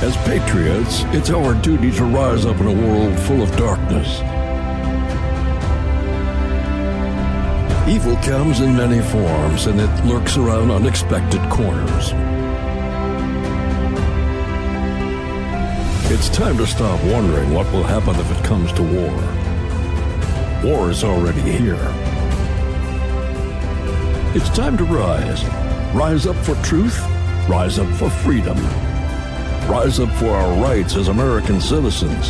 As patriots, it's our duty to rise up in a world full of darkness. Evil comes in many forms, and it lurks around unexpected corners. It's time to stop wondering what will happen if it comes to war. War is already here. It's time to rise. Rise up for truth. Rise up for freedom. Rise up for our rights as American citizens.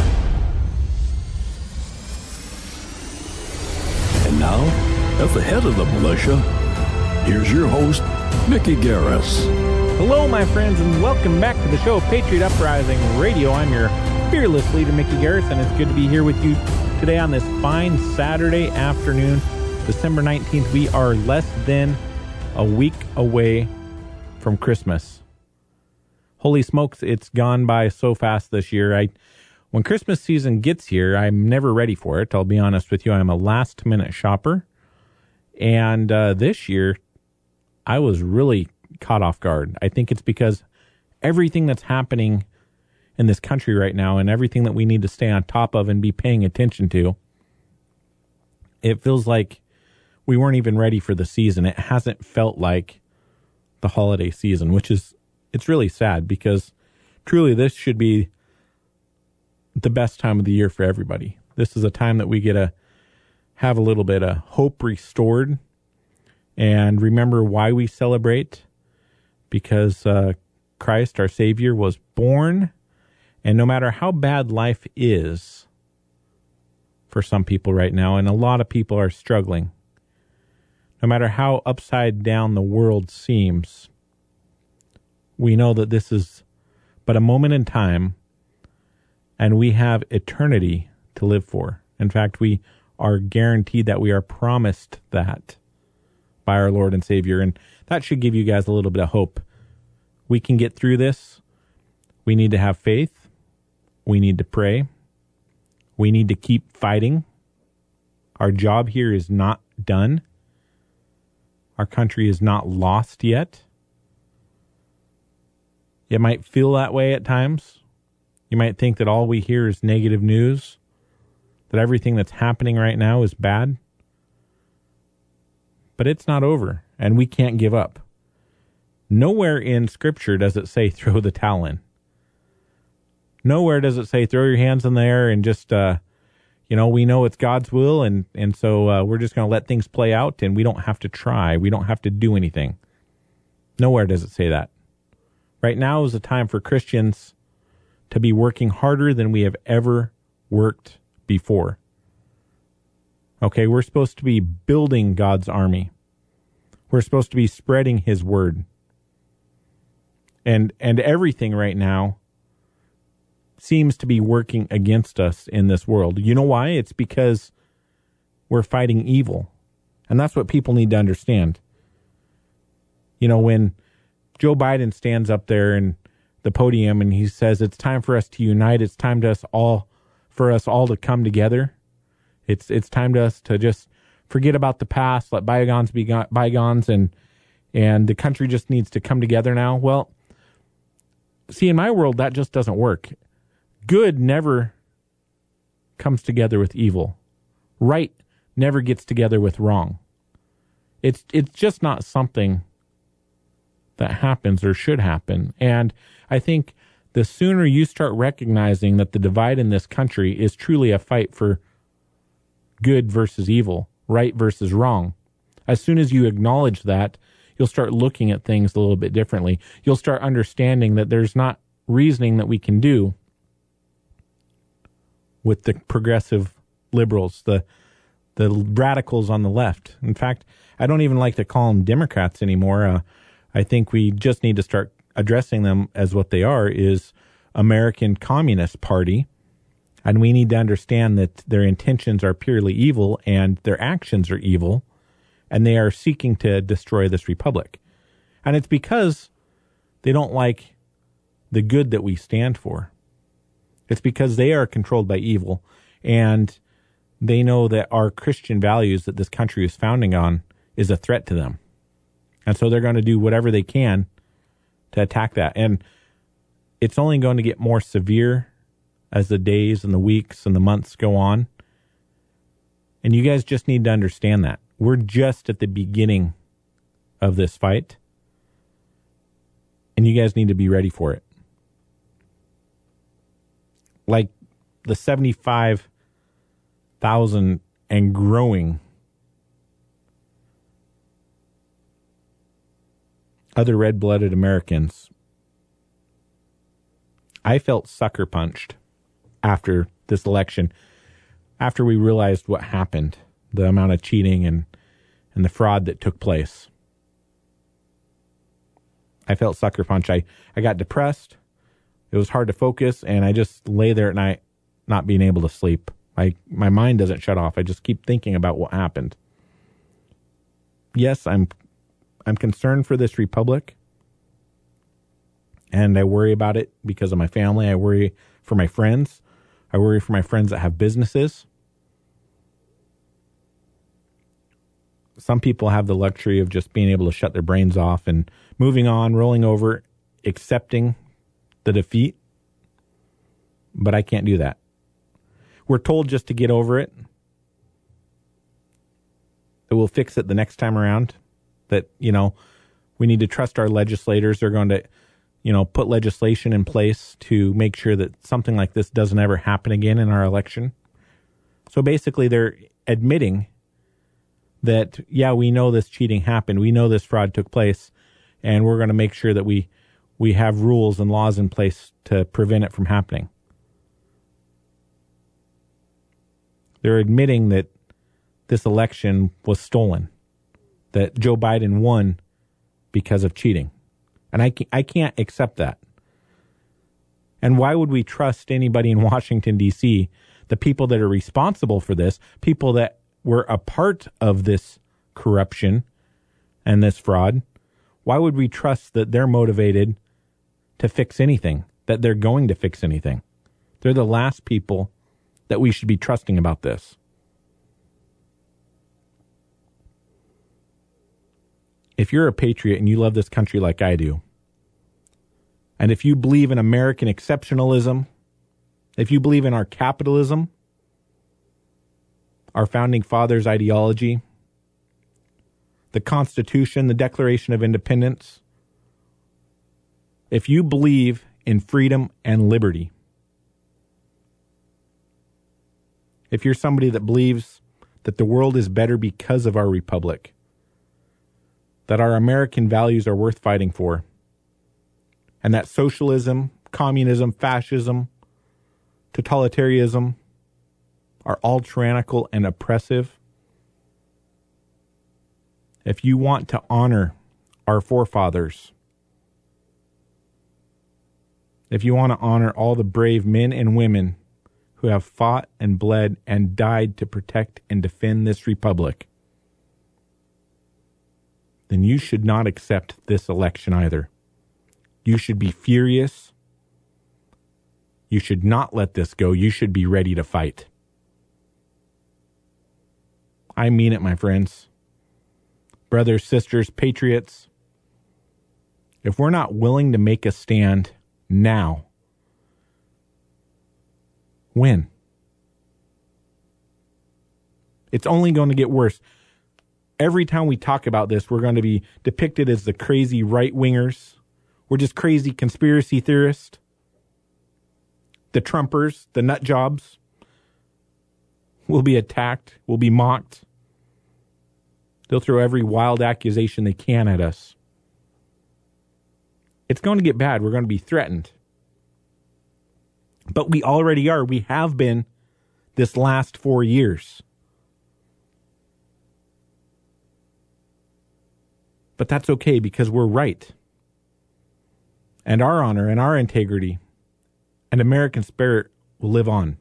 And now, at the head of the militia, here's your host, Mickey Garris. Hello, my friends, and welcome back to the show, Patriot Uprising Radio. I'm your fearless leader, Mickey Garris, and it's good to be here with you today on this fine Saturday afternoon, December 19th. We are less than a week away from Christmas. Holy smokes, it's gone by so fast this year. When Christmas season gets here, I'm never ready for it. I'll be honest with you. I'm a last-minute shopper. And this year, I was really caught off guard. I think it's because everything that's happening in this country right now and everything that we need to stay on top of and be paying attention to, it feels like we weren't even ready for the season. It hasn't felt like the holiday season, it's really sad because truly this should be the best time of the year for everybody. This is a time that we get to have a little bit of hope restored and remember why we celebrate, because Christ, our Savior, was born. And no matter how bad life is for some people right now, and a lot of people are struggling, no matter how upside down the world seems, we know that this is but a moment in time, and we have eternity to live for. In fact, we are guaranteed that, we are promised that by our Lord and Savior, and that should give you guys a little bit of hope. We can get through this. We need to have faith. We need to pray. We need to keep fighting. Our job here is not done. Our country is not lost yet. It might feel that way at times. You might think that all we hear is negative news, that everything that's happening right now is bad. But it's not over, and we can't give up. Nowhere in Scripture does it say throw the towel in. Nowhere does it say throw your hands in the air and just, we know it's God's will, and so we're just going to let things play out, and we don't have to try. We don't have to do anything. Nowhere does it say that. Right now is a time for Christians to be working harder than we have ever worked before. Okay, we're supposed to be building God's army. We're supposed to be spreading His word. And everything right now seems to be working against us in this world. You know why? It's because we're fighting evil. And that's what people need to understand. When Joe Biden stands up there in the podium and he says it's time for us to unite, it's time for us all to come together. It's time to us to just forget about the past, let bygones be bygones, and the country just needs to come together now. Well, see, in my world, that just doesn't work. Good never comes together with evil. Right never gets together with wrong. It's just not something that happens or should happen. And I think the sooner you start recognizing that the divide in this country is truly a fight for good versus evil, right versus wrong, as soon as you acknowledge that, you'll start looking at things a little bit differently. You'll start understanding that there's not reasoning that we can do with the progressive liberals, the radicals on the left. In fact, I don't even like to call them Democrats anymore. I think we just need to start addressing them as what they are, is American Communist Party. And we need to understand that their intentions are purely evil and their actions are evil, and they are seeking to destroy this republic. And it's because they don't like the good that we stand for. It's because they are controlled by evil, and they know that our Christian values that this country is founding on is a threat to them. And so they're going to do whatever they can to attack that. And it's only going to get more severe as the days and the weeks and the months go on. And you guys just need to understand that. We're just at the beginning of this fight. And you guys need to be ready for it. Like the 75,000 and growing other red-blooded Americans, I felt sucker punched after this election, after we realized what happened, the amount of cheating and the fraud that took place. I felt sucker punched. I got depressed. It was hard to focus, and I just lay there at night not being able to sleep. My mind doesn't shut off. I just keep thinking about what happened. Yes, I'm concerned for this republic, and I worry about it because of my family. I worry for my friends. I worry for my friends that have businesses. Some people have the luxury of just being able to shut their brains off and moving on, rolling over, accepting the defeat. But I can't do that. We're told just to get over it, that we'll fix it the next time around, that, we need to trust our legislators. They're going to, put legislation in place to make sure that something like this doesn't ever happen again in our election. So basically they're admitting that, yeah, we know this cheating happened. We know this fraud took place, and we're going to make sure that we have rules and laws in place to prevent it from happening. They're admitting that this election was stolen, that Joe Biden won because of cheating. And I can't accept that. And why would we trust anybody in Washington, D.C., the people that are responsible for this, people that were a part of this corruption and this fraud? Why would we trust that they're motivated to fix anything, that they're going to fix anything? They're the last people that we should be trusting about this. If you're a patriot and you love this country like I do, and if you believe in American exceptionalism, if you believe in our capitalism, our founding fathers' ideology, the Constitution, the Declaration of Independence, if you believe in freedom and liberty, if you're somebody that believes that the world is better because of our republic, that our American values are worth fighting for, and that socialism, communism, fascism, totalitarianism are all tyrannical and oppressive, if you want to honor our forefathers, if you want to honor all the brave men and women who have fought and bled and died to protect and defend this republic, then you should not accept this election either. You should be furious. You should not let this go. You should be ready to fight. I mean it, my friends. Brothers, sisters, patriots. If we're not willing to make a stand now, when? It's only going to get worse. Every time we talk about this, we're going to be depicted as the crazy right-wingers. We're just crazy conspiracy theorists. The Trumpers, the nut jobs, will be attacked, will be mocked. They'll throw every wild accusation they can at us. It's going to get bad. We're going to be threatened. But we already are. We have been this last 4 years. But that's okay because we're right. And our honor and our integrity and American spirit will live on.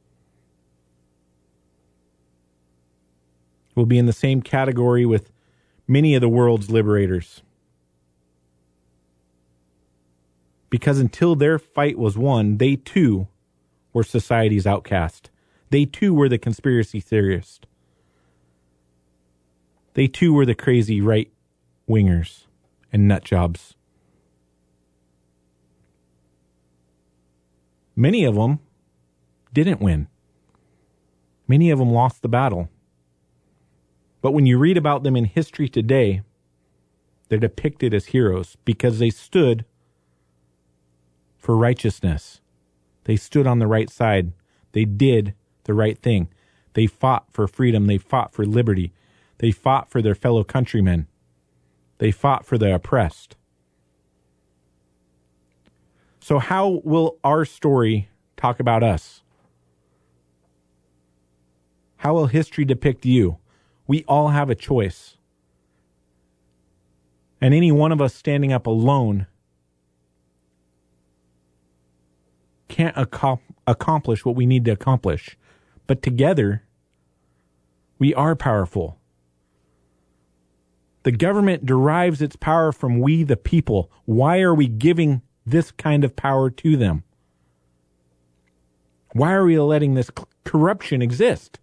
We'll be in the same category with many of the world's liberators. Because until their fight was won, they too were society's outcast. They too were the conspiracy theorists. They too were the crazy right-wingers and nut jobs. Many of them didn't win. Many of them lost the battle. But when you read about them in history today, they're depicted as heroes because they stood for righteousness. They stood on the right side. They did the right thing. They fought for freedom. They fought for liberty. They fought for their fellow countrymen. They fought for the oppressed. So how will our story talk about us? How will history depict you? We all have a choice. And any one of us standing up alone can't accomplish what we need to accomplish. But together, we are powerful. The government derives its power from we, the people. Why are we giving this kind of power to them? Why are we letting this corruption exist?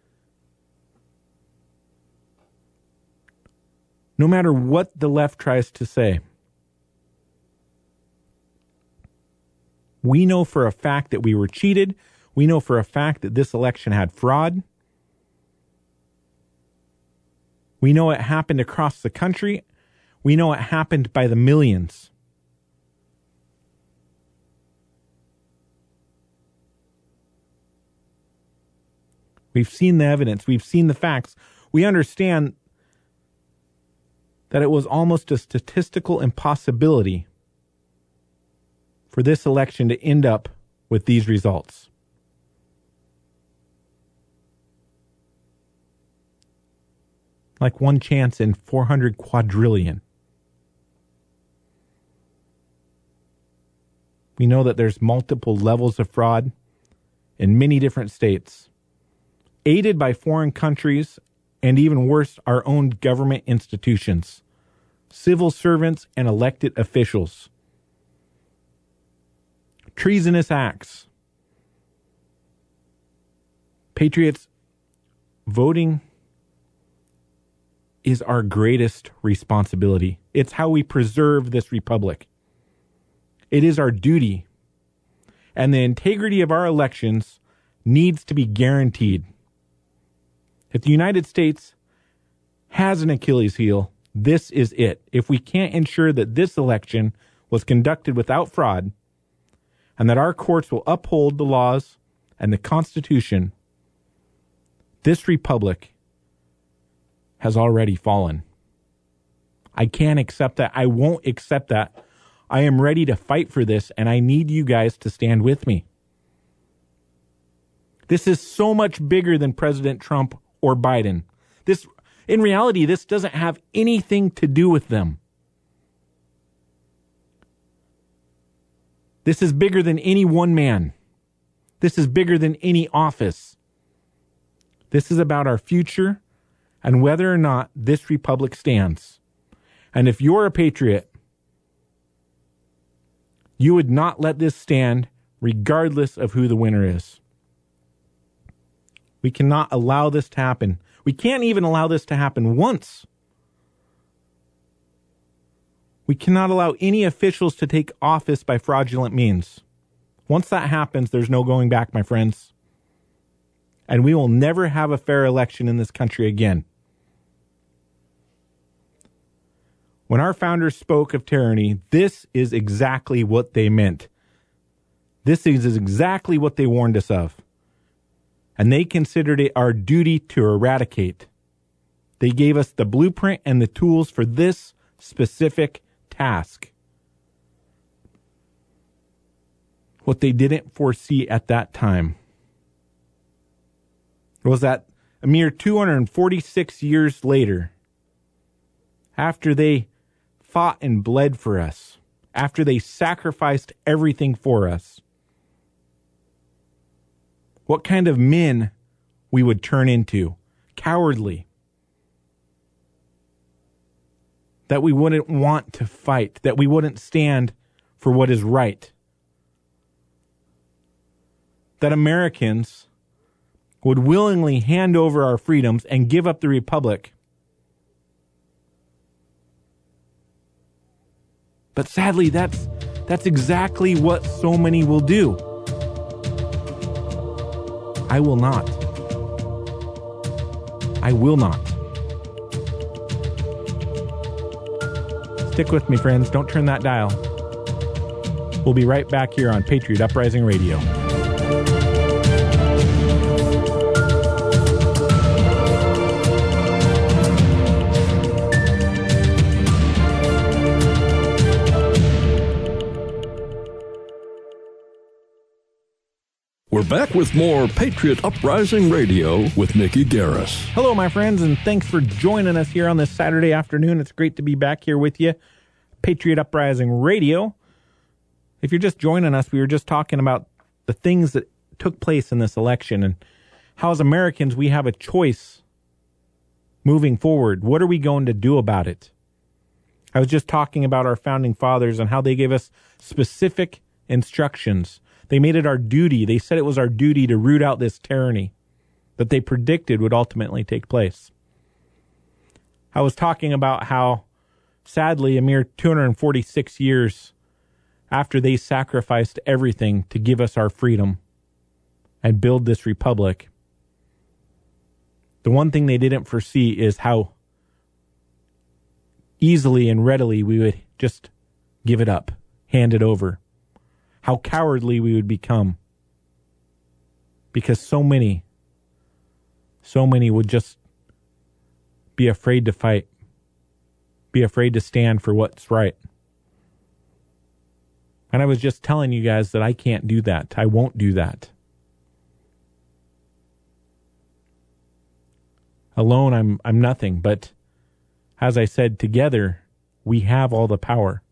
No matter what the left tries to say, we know for a fact that we were cheated. We know for a fact that this election had fraud. We know it happened across the country. We know it happened by the millions. We've seen the evidence. We've seen the facts. We understand that it was almost a statistical impossibility for this election to end up with these results. Like one chance in 400 quadrillion. We know that there's multiple levels of fraud in many different states, aided by foreign countries, and even worse, our own government institutions, civil servants, and elected officials. Treasonous acts. Patriots, voting is our greatest responsibility. It's how we preserve this republic. It is our duty. And the integrity of our elections needs to be guaranteed. If the United States has an Achilles heel, this is it. If we can't ensure that this election was conducted without fraud and that our courts will uphold the laws and the Constitution, this republic has already fallen. I can't accept that. I won't accept that. I am ready to fight for this, and I need you guys to stand with me. This is so much bigger than President Trump or Biden. In reality, this doesn't have anything to do with them. This is bigger than any one man. This is bigger than any office. This is about our future and whether or not this republic stands. And if you're a patriot, you would not let this stand regardless of who the winner is. We cannot allow this to happen. We can't even allow this to happen once. We cannot allow any officials to take office by fraudulent means. Once that happens, there's no going back, my friends. And we will never have a fair election in this country again. When our founders spoke of tyranny, this is exactly what they meant. This is exactly what they warned us of. And they considered it our duty to eradicate. They gave us the blueprint and the tools for this specific task. What they didn't foresee at that time was that a mere 246 years later, after they fought and bled for us, after they sacrificed everything for us, what kind of men we would turn into. Cowardly. That we wouldn't want to fight. That we wouldn't stand for what is right. That Americans would willingly hand over our freedoms and give up the republic. But sadly, that's exactly what so many will do. I will not. I will not. Stick with me, friends. Don't turn that dial. We'll be right back here on Patriot Uprising Radio. We're back with more Patriot Uprising Radio with Mickey Garris. Hello, my friends, and thanks for joining us here on this Saturday afternoon. It's great to be back here with you. Patriot Uprising Radio. If you're just joining us, we were just talking about the things that took place in this election and how as Americans we have a choice moving forward. What are we going to do about it? I was just talking about our founding fathers and how they gave us specific instructions. They made it our duty. They said it was our duty to root out this tyranny that they predicted would ultimately take place. I was talking about how, sadly, a mere 246 years after they sacrificed everything to give us our freedom and build this republic, the one thing they didn't foresee is how easily and readily we would just give it up, hand it over. How cowardly we would become. Because so many would just be afraid to fight, be afraid to stand for what's right. And I was just telling you guys that I can't do that. I won't do that. Alone, I'm nothing. But as I said, together, we have all the power.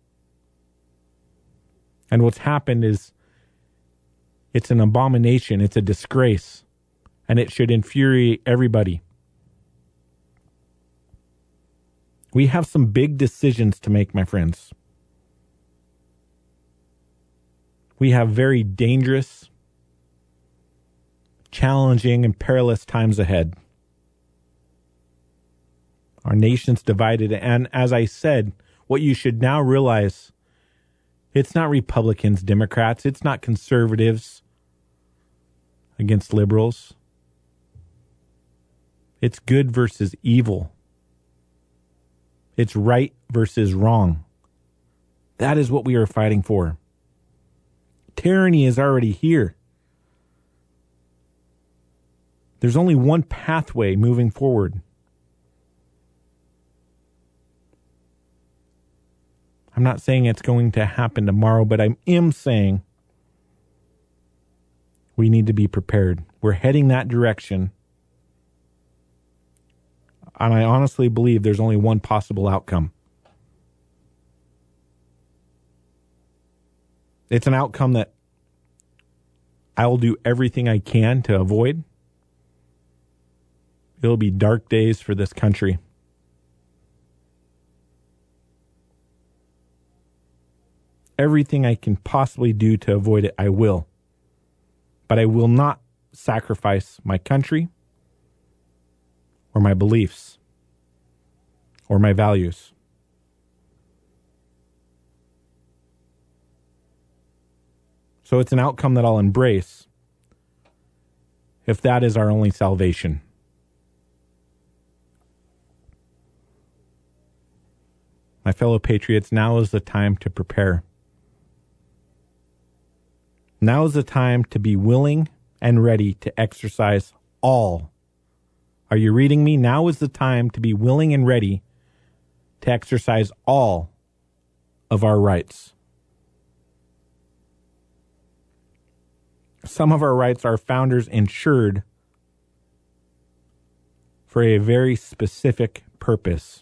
And what's happened is it's an abomination. It's a disgrace. And it should infuriate everybody. We have some big decisions to make, my friends. We have very dangerous, challenging, and perilous times ahead. Our nation's divided. And as I said, what you should now realize, it's not Republicans, Democrats. It's not conservatives against liberals. It's good versus evil. It's right versus wrong. That is what we are fighting for. Tyranny is already here. There's only one pathway moving forward. I'm not saying it's going to happen tomorrow, but I am saying we need to be prepared. We're heading that direction. And I honestly believe there's only one possible outcome. It's an outcome that I'll do everything I can to avoid. It'll be dark days for this country. Everything I can possibly do to avoid it, I will. But I will not sacrifice my country or my beliefs or my values. So it's an outcome that I'll embrace if that is our only salvation. My fellow patriots, now is the time to prepare. Now is the time to be willing and ready to exercise all. Are you reading me? Now is the time to be willing and ready to exercise all of our rights. Some of our rights our founders ensured for a very specific purpose.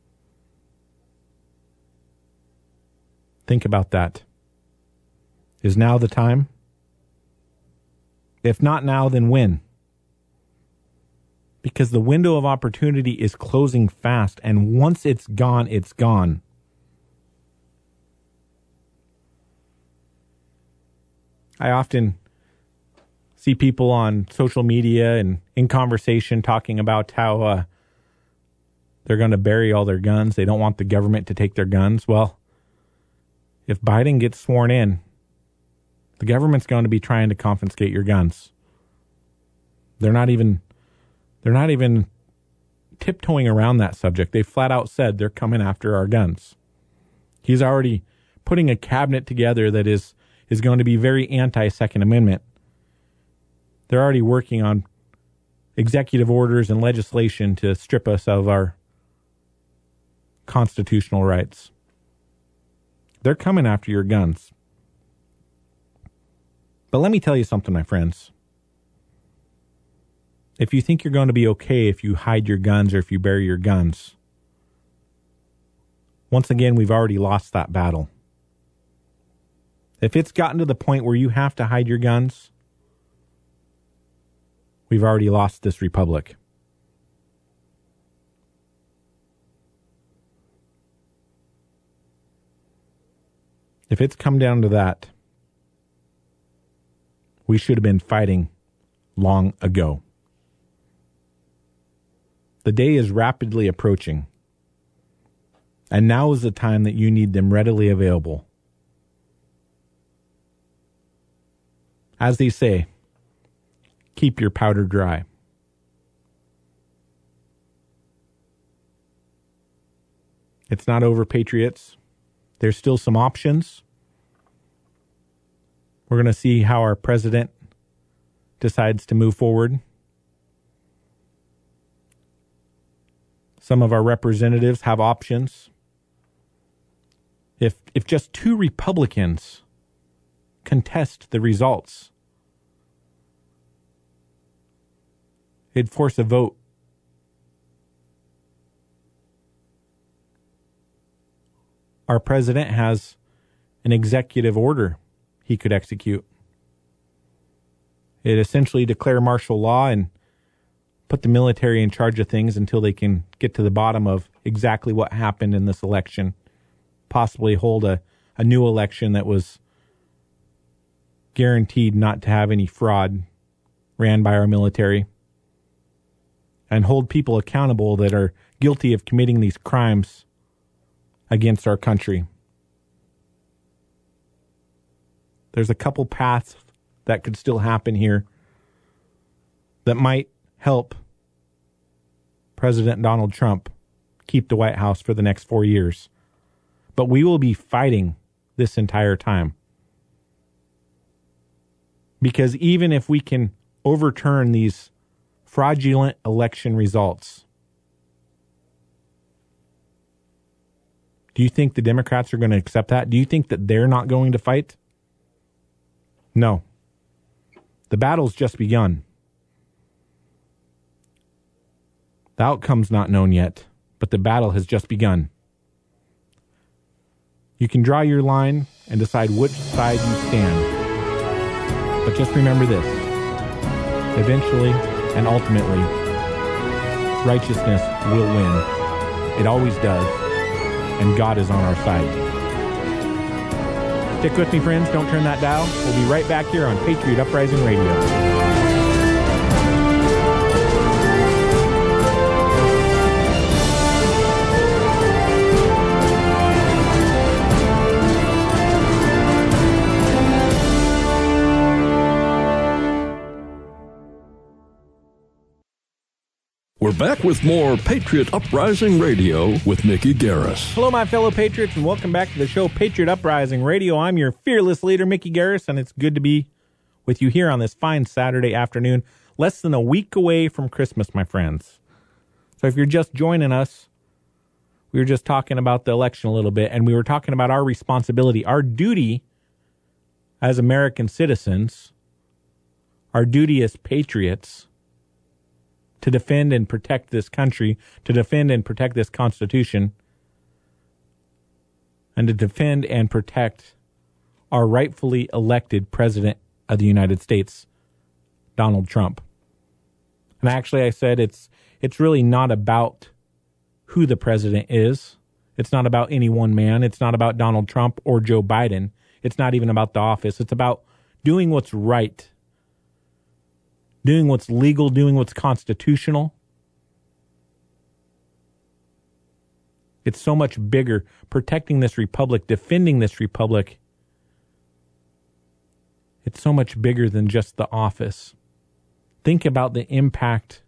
Think about that. Is now the time? If not now, then when? Because the window of opportunity is closing fast, and once it's gone, it's gone. I often see people on social media and in conversation talking about how they're going to bury all their guns. They don't want the government to take their guns. Well, if Biden gets sworn in, the government's going to be trying to confiscate your guns. They're not even tiptoeing around that subject. They flat out said they're coming after our guns. He's already putting a cabinet together that is going to be very anti-Second Amendment. They're already working on executive orders and legislation to strip us of our constitutional rights. They're coming after your guns. But let me tell you something, my friends. If you think you're going to be okay if you hide your guns or if you bury your guns, once again, we've already lost that battle. If it's gotten to the point where you have to hide your guns, we've already lost this republic. If it's come down to that, we should have been fighting long ago. The day is rapidly approaching, and now is the time that you need them readily available. As they say, keep your powder dry. It's not over, patriots. There's still some options. We're going to see how our president decides to move forward. Some of our representatives have options. If just 2 Republicans contest the results, it'd force a vote. Our president has an executive order he could execute. It essentially declare martial law and put the military in charge of things until they can get to the bottom of exactly what happened in this election. Possibly hold a new election that was guaranteed not to have any fraud ran by our military. And hold people accountable that are guilty of committing these crimes against our country. There's a couple paths that could still happen here that might help President Donald Trump keep the White House for the next 4 years. But we will be fighting this entire time. Because even if we can overturn these fraudulent election results, do you think the Democrats are going to accept that? Do you think that they're not going to fight? No. The battle's just begun. The outcome's not known yet, but the battle has just begun. You can draw your line and decide which side you stand. But just remember this. Eventually and ultimately, righteousness will win. It always does. And God is on our side. Stick with me, friends. Don't turn that dial. We'll be right back here on Patriot Uprising Radio. We're back with more Patriot Uprising Radio with Mickey Garris. Hello, my fellow patriots, and welcome back to the show, Patriot Uprising Radio. I'm your fearless leader, Mickey Garris, and it's good to be with you here on this fine Saturday afternoon, less than a week away from Christmas, my friends. So if you're just joining us, we were just talking about the election a little bit, and we were talking about our responsibility, our duty as American citizens, our duty as patriots, to defend and protect this country, to defend and protect this Constitution, and to defend and protect our rightfully elected President of the United States, Donald Trump. And actually, I said it's really not about who the president is. It's not about any one man. It's not about Donald Trump or Joe Biden. It's not even about the office. It's about doing what's right, doing what's legal, doing what's constitutional. It's so much bigger. Protecting this republic, defending this republic, it's so much bigger than just the office. Think about the impact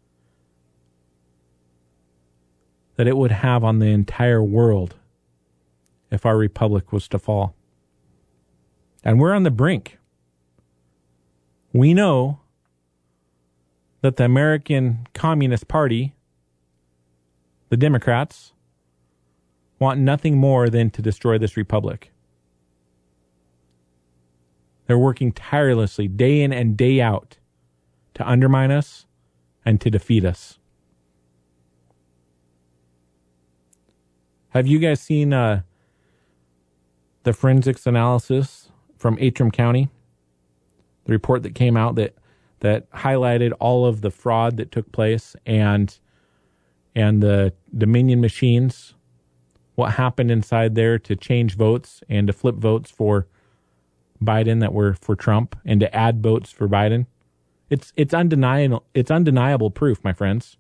that it would have on the entire world if our republic was to fall. And we're on the brink. We know that the American Communist Party, the Democrats, want nothing more than to destroy this republic. They're working tirelessly day in and day out to undermine us and to defeat us. Have you guys seen the forensics analysis from Antrim County? The report that came out that highlighted all of the fraud that took place and the Dominion machines, what happened inside there to change votes and to flip votes for Biden that were for Trump and to add votes for Biden. It's undeniable proof, my friends.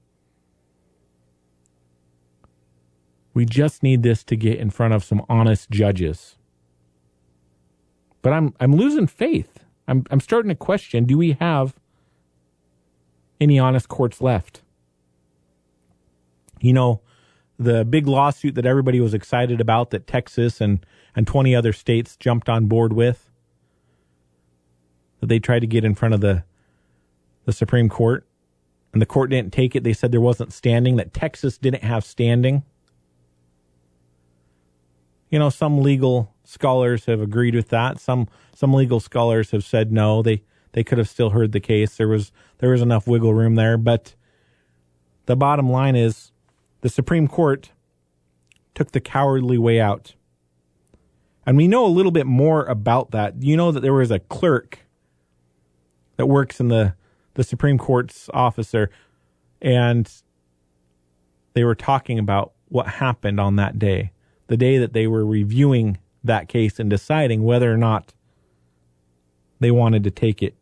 We just need this to get in front of some honest judges. But I'm losing faith. I'm starting to question, do we have any honest courts left? You know, the big lawsuit that everybody was excited about that Texas and 20 other states jumped on board with, that they tried to get in front of the Supreme Court, and the court didn't take it. They said there wasn't standing, that Texas didn't have standing. You know, some legal scholars have agreed with that. Some legal scholars have said no, they could have still heard the case. There was enough wiggle room there, but the bottom line is the Supreme Court took the cowardly way out. And we know a little bit more about that. You know that there was a clerk that works in the Supreme Court's office there, and they were talking about what happened on that day, the day that they were reviewing that case and deciding whether or not they wanted to take it.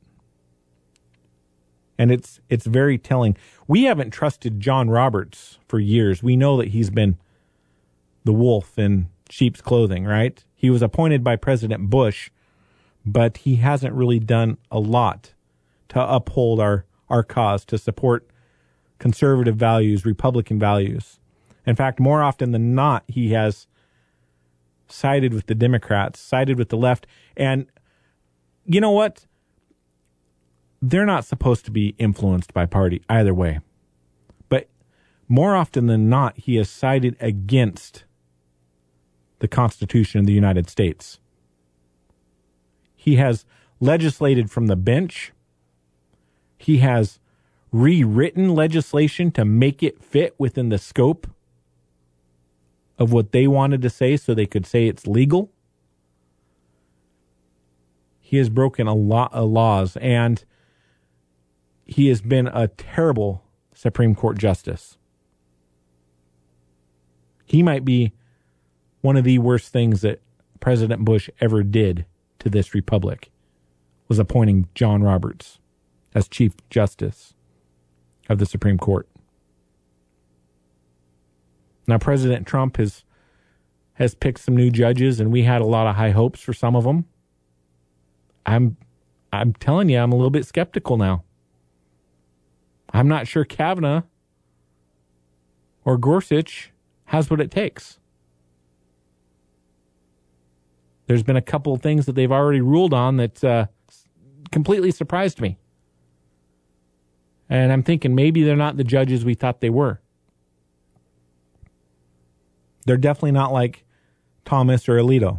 And it's very telling. We haven't trusted John Roberts for years. We know that he's been the wolf in sheep's clothing, right? He was appointed by President Bush, but he hasn't really done a lot to uphold our cause, to support conservative values, Republican values. In fact, more often than not, he has sided with the Democrats, sided with the left. And you know what? They're not supposed to be influenced by party either way. But more often than not, he has sided against the Constitution of the United States. He has legislated from the bench. He has rewritten legislation to make it fit within the scope of what they wanted to say so they could say it's legal. He has broken a lot of laws, and he has been a terrible Supreme Court justice. He might be one of the worst things that President Bush ever did to this republic, was appointing John Roberts as Chief Justice of the Supreme Court. Now, President Trump has picked some new judges, and we had a lot of high hopes for some of them. I'm telling you, I'm a little bit skeptical now. I'm not sure Kavanaugh or Gorsuch has what it takes. There's been a couple of things that they've already ruled on that completely surprised me. And I'm thinking maybe they're not the judges we thought they were. They're definitely not like Thomas or Alito.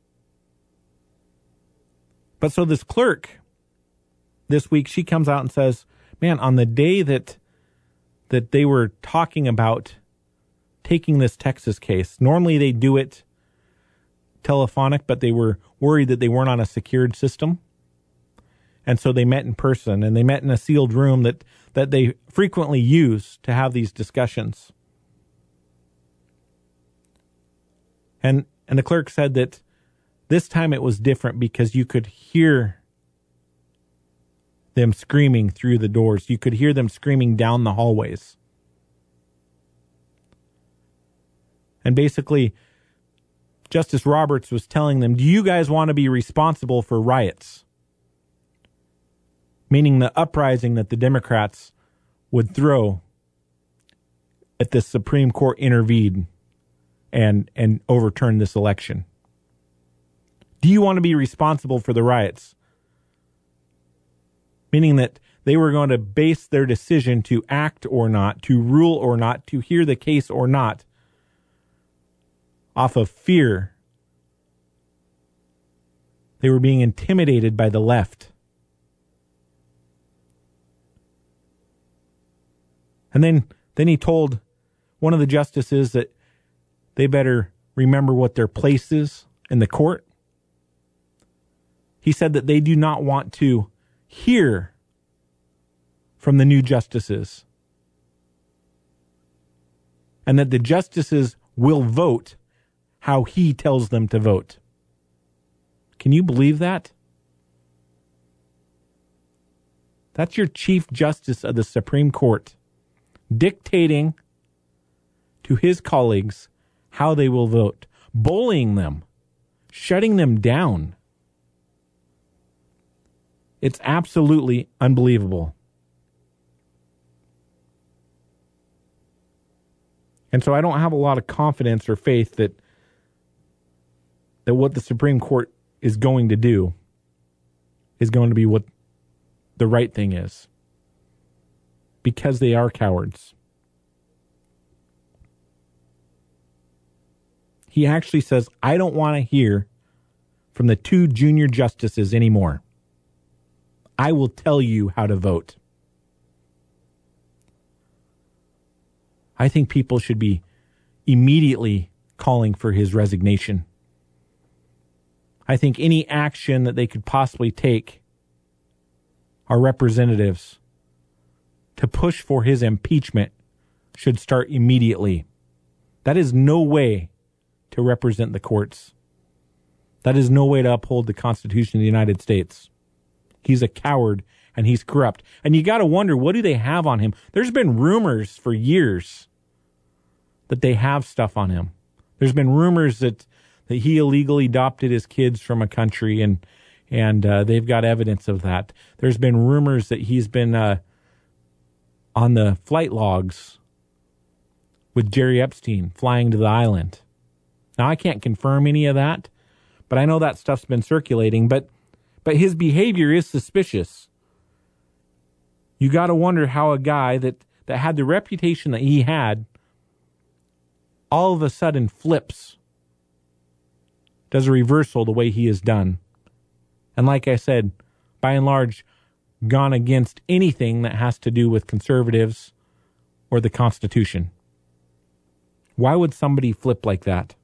But so this clerk this week, she comes out and says, man, on the day that they were talking about taking this Texas case, normally they do it telephonic, but they were worried that they weren't on a secured system. And so they met in person, and they met in a sealed room that they frequently use to have these discussions. And the clerk said that this time it was different because you could hear them screaming through the doors. You could hear them screaming down the hallways. And basically, Justice Roberts was telling them, do you guys want to be responsible for riots? meaning the uprising that the Democrats would throw if the Supreme Court intervened and overturned this election. Do you want to be responsible for the riots? Meaning that they were going to base their decision to act or not, to rule or not, to hear the case or not, off of fear. They were being intimidated by the left. And then he told one of the justices that they better remember what their place is in the court. He said that they do not want to hear from the new justices, and that the justices will vote how he tells them to vote. Can you believe that? That's your Chief Justice of the Supreme Court dictating to his colleagues how they will vote, bullying them, shutting them down. It's absolutely unbelievable. And so I don't have a lot of confidence or faith that what the Supreme Court is going to do is going to be what the right thing is, because they are cowards. He actually says, I don't want to hear from the two junior justices anymore. I will tell you how to vote. I think people should be immediately calling for his resignation. I think any action that they could possibly take, our representatives, to push for his impeachment should start immediately. That is no way to represent the courts. That is no way to uphold the Constitution of the United States. He's a coward and he's corrupt. And you got to wonder, what do they have on him? There's been rumors for years that they have stuff on him. There's been rumors that he illegally adopted his kids from a country, and they've got evidence of that. There's been rumors that he's been on the flight logs with Jerry Epstein flying to the island. Now, I can't confirm any of that, but I know that stuff's been circulating. But his behavior is suspicious. You got to wonder how a guy that had the reputation that he had all of a sudden flips, does a reversal the way he has done. And like I said, by and large, gone against anything that has to do with conservatives or the Constitution. Why would somebody flip like that?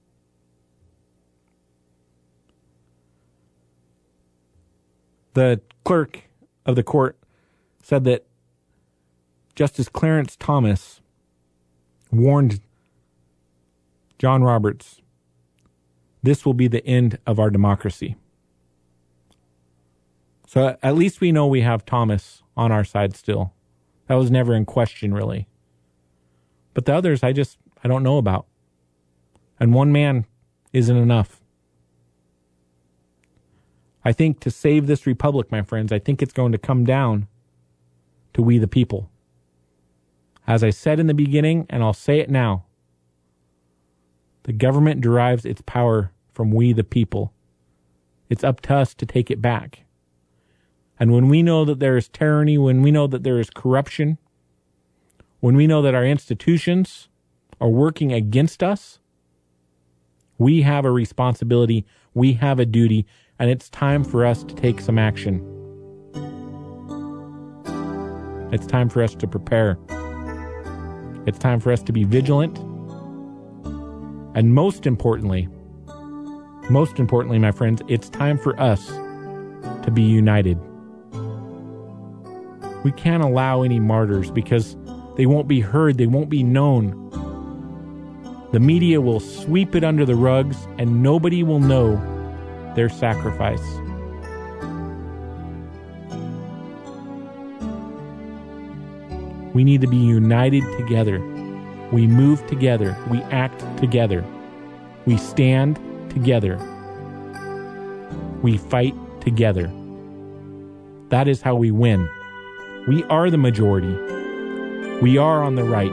The clerk of the court said that Justice Clarence Thomas warned John Roberts, this will be the end of our democracy. So at least we know we have Thomas on our side still. That was never in question, really. But the others, I don't know about. And one man isn't enough. I think to save this republic, my friends, I think it's going to come down to we the people. As I said in the beginning, and I'll say it now, the government derives its power from we the people. It's up to us to take it back. And when we know that there is tyranny, when we know that there is corruption, when we know that our institutions are working against us, we have a responsibility, we have a duty, and it's time for us to take some action. It's time for us to prepare. It's time for us to be vigilant. And most importantly, my friends, it's time for us to be united. We can't allow any martyrs because they won't be heard, they won't be known. The media will sweep it under the rugs and nobody will know their sacrifice. We need to be united together. We move together. We act together. We stand together. We fight together. That is how we win. We are the majority. We are on the right.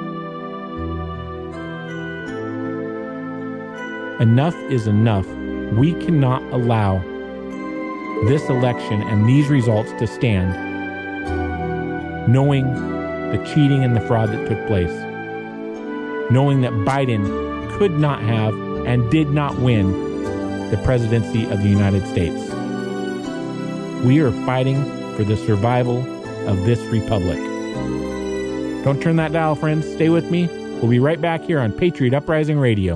Enough is enough. We cannot allow this election and these results to stand, knowing the cheating and the fraud that took place, knowing that Biden could not have and did not win the presidency of the United States. We are fighting for the survival of this republic. Don't turn that dial, friends. Stay with me. We'll be right back here on Patriot Uprising Radio.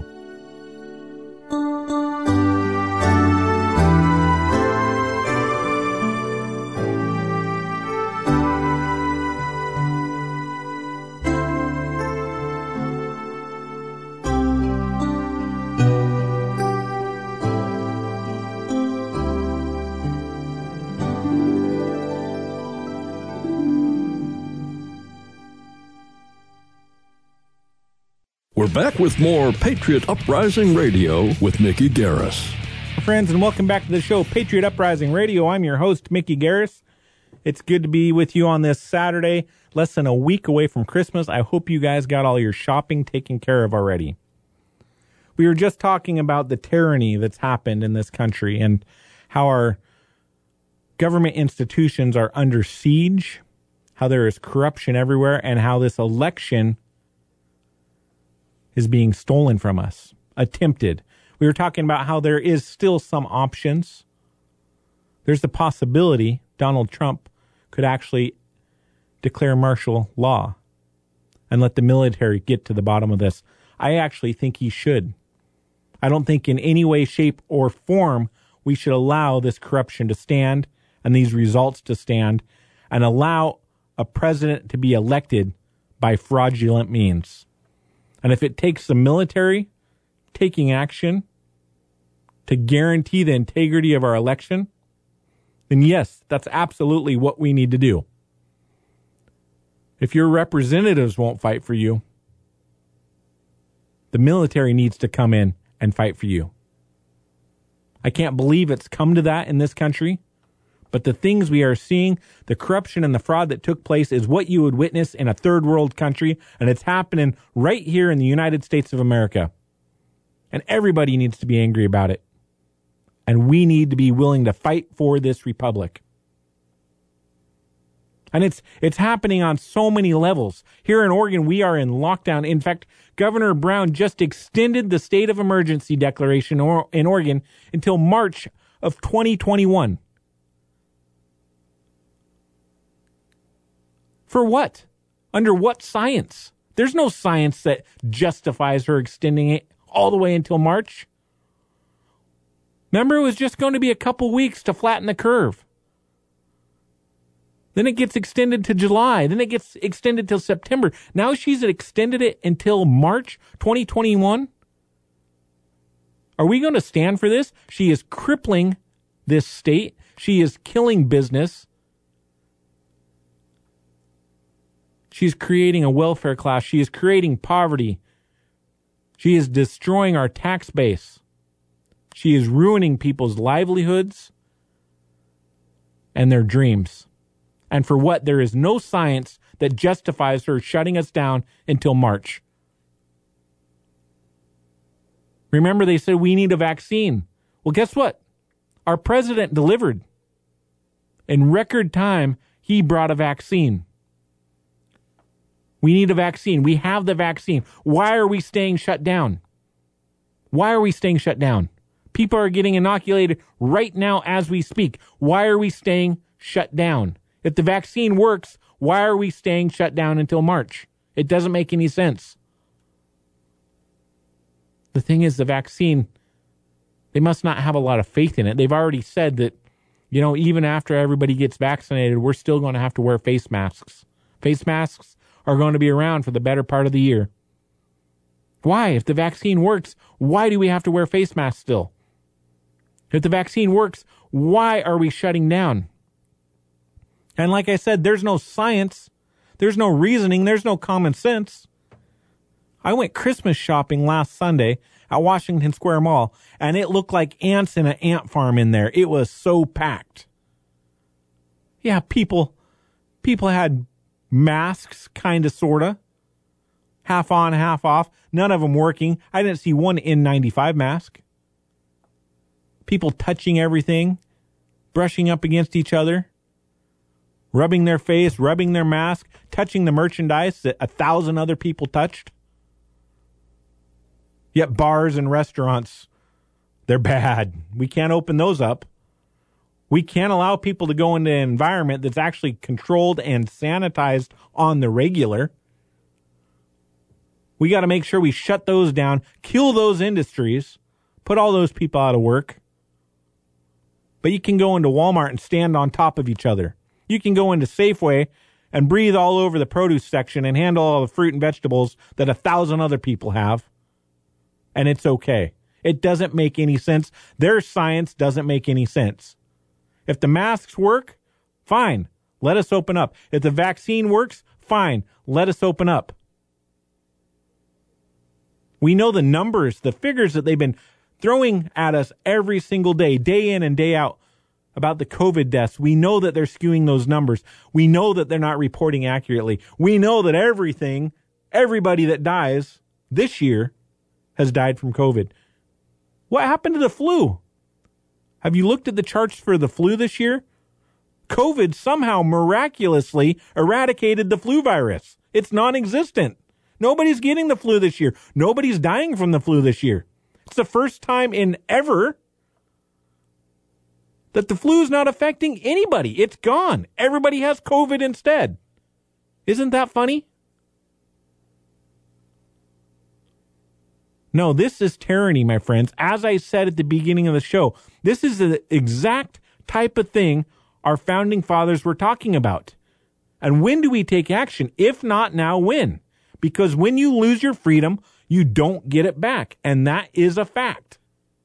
We're back with more Patriot Uprising Radio with Mickey Garris. Friends, and welcome back to the show, Patriot Uprising Radio. I'm your host, Mickey Garris. It's good to be with you on this Saturday, less than a week away from Christmas. I hope you guys got all your shopping taken care of already. We were just talking about the tyranny that's happened in this country and how our government institutions are under siege, how there is corruption everywhere, and how this election is being stolen from us, attempted. We were talking about how there is still some options. There's the possibility Donald Trump could actually declare martial law and let the military get to the bottom of this. I actually think he should. I don't think in any way, shape, or form we should allow this corruption to stand and these results to stand and allow a president to be elected by fraudulent means. And if it takes the military taking action to guarantee the integrity of our election, then yes, that's absolutely what we need to do. If your representatives won't fight for you, the military needs to come in and fight for you. I can't believe it's come to that in this country. But the things we are seeing, the corruption and the fraud that took place is what you would witness in a third world country. And it's happening right here in the United States of America. And everybody needs to be angry about it. And we need to be willing to fight for this republic. And it's happening on so many levels. Here in Oregon, we are in lockdown. In fact, Governor Brown just extended the state of emergency declaration in Oregon until March of 2021. For what? Under what science? There's no science that justifies her extending it all the way until March. Remember, it was just going to be a couple weeks to flatten the curve. Then it gets extended to July. Then it gets extended till September. Now she's extended it until March 2021. Are we going to stand for this? She is crippling this state. She is killing business. She's creating a welfare class. She is creating poverty. She is destroying our tax base. She is ruining people's livelihoods and their dreams. And for what? There is no science that justifies her shutting us down until March. Remember, they said we need a vaccine. Well, guess what? Our president delivered. In record time, he brought a vaccine. We need a vaccine. We have the vaccine. Why are we staying shut down? Why are we staying shut down? People are getting inoculated right now as we speak. Why are we staying shut down? If the vaccine works, why are we staying shut down until March? It doesn't make any sense. The thing is, the vaccine, they must not have a lot of faith in it. They've already said that, even after everybody gets vaccinated, we're still going to have to wear face masks. Face masks are going to be around for the better part of the year. Why? If the vaccine works, why do we have to wear face masks still? If the vaccine works, why are we shutting down? And like I said, there's no science, there's no reasoning, there's no common sense. I went Christmas shopping last Sunday at Washington Square Mall, and it looked like ants in an ant farm in there. It was so packed. Yeah, people had masks, kind of, sort of. Half on, half off. None of them working. I didn't see one N95 mask. People touching everything, brushing up against each other, rubbing their face, rubbing their mask, touching the merchandise that 1,000 other people touched. Yet bars and restaurants, they're bad. We can't open those up. We can't allow people to go into an environment that's actually controlled and sanitized on the regular. We got to make sure we shut those down, kill those industries, put all those people out of work. But you can go into Walmart and stand on top of each other. You can go into Safeway and breathe all over the produce section and handle all the fruit and vegetables that 1,000 other people have. And it's okay. It doesn't make any sense. Their science doesn't make any sense. If the masks work, fine. Let us open up. If the vaccine works, fine. Let us open up. We know the numbers, the figures that they've been throwing at us every single day, day in and day out, about the COVID deaths. We know that they're skewing those numbers. We know that they're not reporting accurately. We know that everybody that dies this year has died from COVID. What happened to the flu? Have you looked at the charts for the flu this year? COVID somehow miraculously eradicated the flu virus. It's non-existent. Nobody's getting the flu this year. Nobody's dying from the flu this year. It's the first time in ever that the flu is not affecting anybody. It's gone. Everybody has COVID instead. Isn't that funny? No, this is tyranny, my friends. As I said at the beginning of the show, this is the exact type of thing our founding fathers were talking about. And when do we take action? If not now, when? Because when you lose your freedom, you don't get it back. And that is a fact.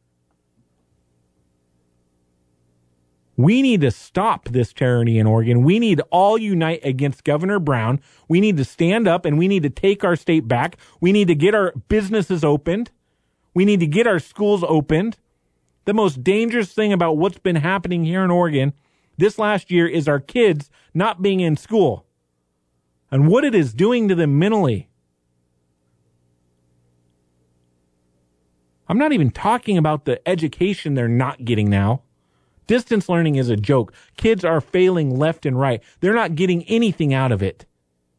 We need to stop this tyranny in Oregon. We need to all unite against Governor Brown. We need to stand up and we need to take our state back. We need to get our businesses opened. We need to get our schools opened. The most dangerous thing about what's been happening here in Oregon this last year is our kids not being in school and what it is doing to them mentally. I'm not even talking about the education they're not getting now. Distance learning is a joke. Kids are failing left and right. They're not getting anything out of it.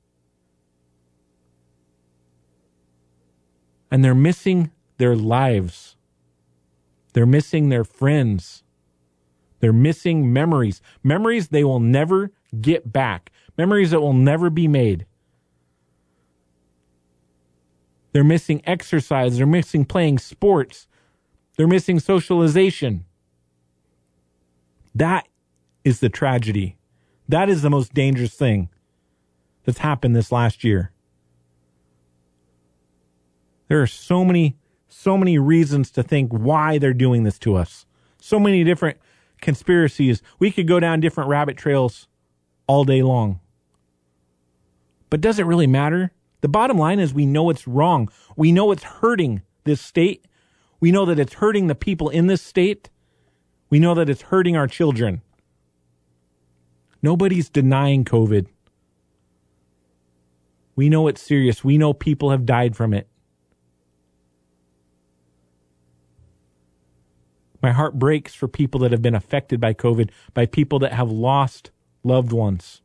And they're missing their lives. They're missing their friends. They're missing memories. Memories they will never get back. Memories that will never be made. They're missing exercise. They're missing playing sports. They're missing socialization. That is the tragedy. That is the most dangerous thing that's happened this last year. There are so many reasons to think why they're doing this to us. So many different conspiracies. We could go down different rabbit trails all day long. But does it really matter? The bottom line is we know it's wrong. We know it's hurting this state. We know that it's hurting the people in this state. We know that it's hurting our children. Nobody's denying COVID. We know it's serious. We know people have died from it. My heart breaks for people that have been affected by COVID, by people that have lost loved ones.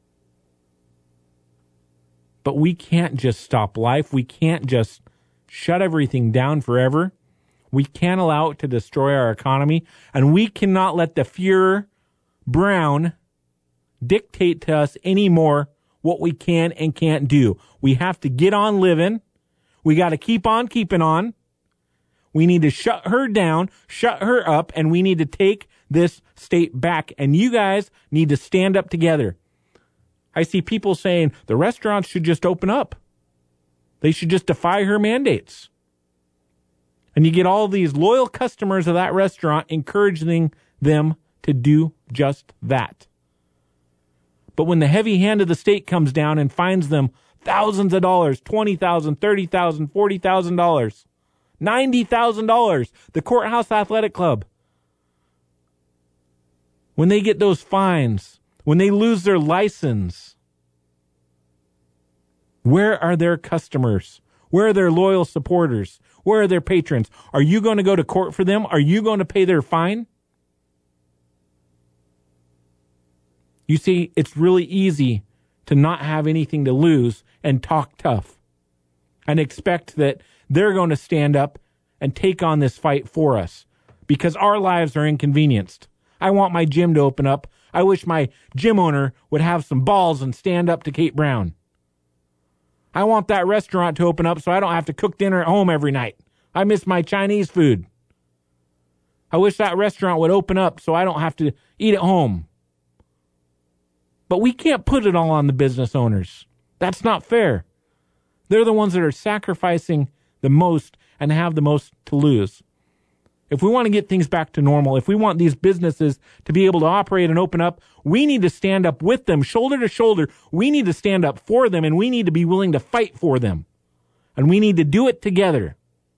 But we can't just stop life. We can't just shut everything down forever. We can't allow it to destroy our economy. And we cannot let the Fuhrer Brown dictate to us anymore what we can and can't do. We have to get on living. We got to keep on keeping on. We need to shut her down, shut her up, and we need to take this state back. And you guys need to stand up together. I see people saying the restaurants should just open up. They should just defy her mandates. And you get all these loyal customers of that restaurant encouraging them to do just that. But when the heavy hand of the state comes down and finds them thousands of dollars, $20,000, $30,000, $40,000, $90,000, the Courthouse Athletic Club, when they get those fines, when they lose their license, where are their customers? Where are their loyal supporters? Where are their patrons? Are you going to go to court for them? Are you going to pay their fine? You see, it's really easy to not have anything to lose and talk tough and expect that they're going to stand up and take on this fight for us because our lives are inconvenienced. I want my gym to open up. I wish my gym owner would have some balls and stand up to Kate Brown. I want that restaurant to open up so I don't have to cook dinner at home every night. I miss my Chinese food. I wish that restaurant would open up so I don't have to eat at home. But we can't put it all on the business owners. That's not fair. They're the ones that are sacrificing the most and have the most to lose. If we want to get things back to normal, if we want these businesses to be able to operate and open up, we need to stand up with them, shoulder to shoulder. We need to stand up for them, and we need to be willing to fight for them. And we need to do it together.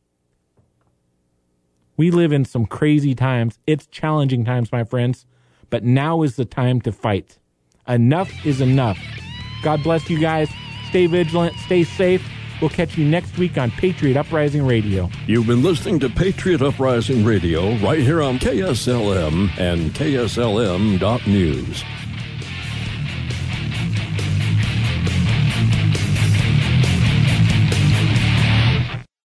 We live in some crazy times. It's challenging times, my friends. But now is the time to fight. Enough is enough. God bless you guys. Stay vigilant. Stay safe. We'll catch you next week on Patriot Uprising Radio. You've been listening to Patriot Uprising Radio right here on KSLM and KSLM.news.